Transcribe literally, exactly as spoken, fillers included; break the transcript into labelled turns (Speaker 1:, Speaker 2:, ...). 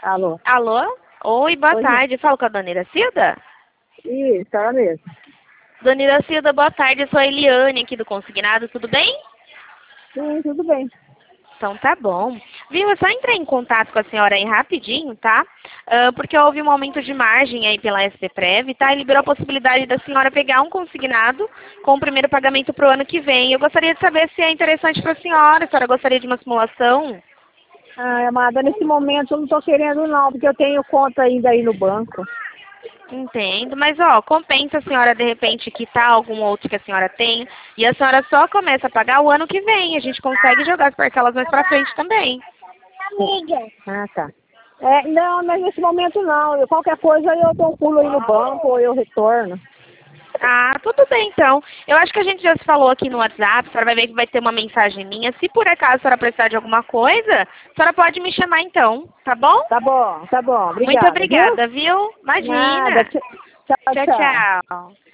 Speaker 1: Alô?
Speaker 2: Alô? Oi, boa
Speaker 1: Oi.
Speaker 2: tarde. Falo com a dona Iracilda?
Speaker 1: Isso, ela mesmo.
Speaker 2: Dona Iracilda, boa tarde. Eu sou a Eliane aqui do Consignado, tudo bem?
Speaker 1: Sim, tudo bem.
Speaker 2: Então tá bom. Viu, eu só entrei em contato com a senhora aí rapidinho, tá? Ah, porque houve um aumento de margem aí pela S P Prev, tá? E liberou a possibilidade da senhora pegar um consignado com o primeiro pagamento pro ano que vem. Eu gostaria de saber se é interessante para a senhora. A senhora gostaria de uma simulação?
Speaker 1: Ai, amada, nesse momento eu não tô querendo não, porque eu tenho conta ainda aí no banco.
Speaker 2: Entendo, mas ó, compensa a senhora de repente quitar algum outro que a senhora tem e a senhora só começa a pagar o ano que vem. A gente consegue jogar as parcelas mais pra frente também.
Speaker 1: Amiga. Ah, tá. É, não, mas nesse momento não. Eu, qualquer coisa eu dou um pulo aí no banco ou eu retorno.
Speaker 2: Ah, tudo bem então. Eu acho que a gente já se falou aqui no WhatsApp, a senhora vai ver que vai ter uma mensagem minha. Se por acaso a senhora precisar de alguma coisa, a senhora pode me chamar então, tá bom?
Speaker 1: Tá bom, tá bom.
Speaker 2: Muito
Speaker 1: Obrigada, viu?
Speaker 2: obrigada, viu?
Speaker 1: Nada.
Speaker 2: Imagina.
Speaker 1: Tchau,
Speaker 2: Tchau,
Speaker 1: tchau.
Speaker 2: tchau.